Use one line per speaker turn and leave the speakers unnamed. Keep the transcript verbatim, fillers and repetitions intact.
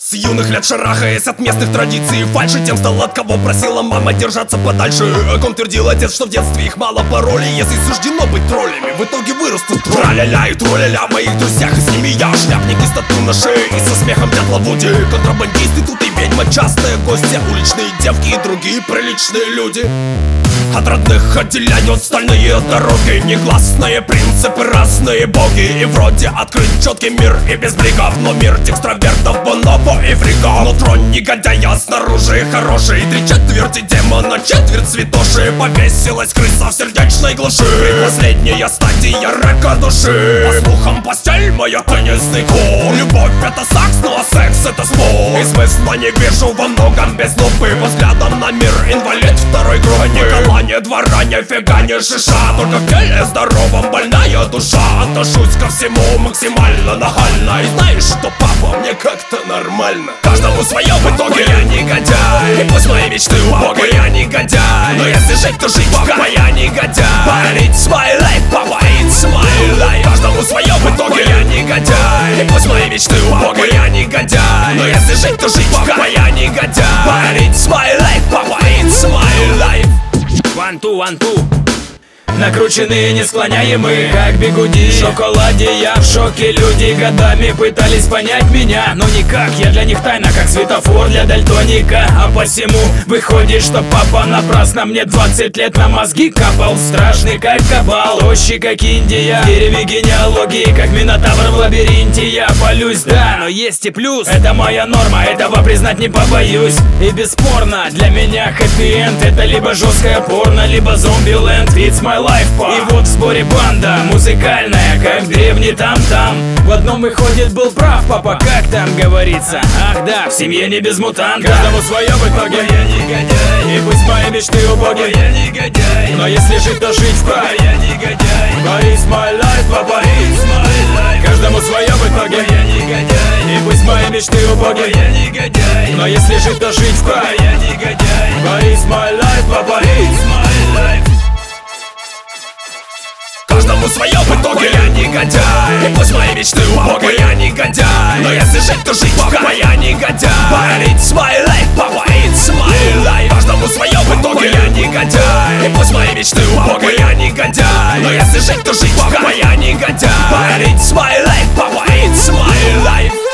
С юных лет шарахаясь от местных традиций, фальши тем стал, от кого просила мама держаться подальше. О ком твердил отец, что в детстве их мало паролей. Если суждено быть троллями, в итоге вырастут траля-ля и троля-ля. В моих друзьях и с ними я, шляпники с тату на шее и со смехом дятла Вуди. Контрабандисты тут и ведьма, частые гости, уличные девки и другие приличные люди. От родных отделяют стальные дороги, негласные принципы, разные боги. И вроде открыт четкий мир и без бригов, но мир экстравертов, бонобо и фригов. Нутро негодяя, снаружи хороший, три четверти демона, четверть святоши. Повесилась крыса в сердечной глуши, предпоследняя стадия рака души. По слухам, постель моя теннисный кор. Любовь это секс, но секс это спор. И смысла не вижу во многом без лупы. Взглядом на мир инвалид второй группы. Никола, ни двора, нифига не шиша, только в теле здоровом больная душа. Отношусь ко всему максимально нахально. И знаешь что, папа, мне как-то нормально. Каждому свое в итоге, я негодяй. И пусть мои мечты убогие, я негодяй. Но если жить, то жить, папа, я негодяй. It's my life, папа, it's my life. Каждому свое в итоге, я негодяй. И пусть мои мечты убогие, я негодяй. Но если жить, то жить, папа, я негодяй. It's my life, папа, it's my life.
One, two, one, two. Накрученные, несклоняемые, как бигуди в шоколаде. Я в шоке, люди годами пытались понять меня, но никак, я для них тайна, как светофор для дальтоника. А посему выходит, что папа напрасно мне двадцать лет на мозги капал. Страшный, как кабал, тощий, как Индия, в дереве генеалогии, как минотавр в лабиринте. Я палюсь, да, но есть и плюс. Это моя норма, этого признать не побоюсь. И бесспорно, для меня хэппи-энд это либо жесткая порно, либо зомби-ленд. It's my life. И вот в сборе банда музыкальная, как древний там-там. В одном выходит был прав папа, как там говорится. Ах да, в семье не без мутанта. Каждому свое в итоге, я негодяй. И пусть мои мечты убогие, я негодяй. Но если жить, то жить в кайф, я негодяй. But it's my life, папа, it's my life. Каждому свое в итоге, я негодяй. И пусть мои мечты убогие, я негодяй. Но если жить, то жить в кайф, я негодяй. But it's my life, папа, it's my life.
Каждому свое в итоге, я негодяй. И пусть мои мечты убогие, я негодяй. Но если жить, то жить, папа, я негодяй. But it's my life, папа, it's my life. Каждому свое в итоге, я негодяй. И пусть мои мечты убогие, я негодяй. Но если жить, то жить, папа, я негодяй. But it's my life, папа, it's my life.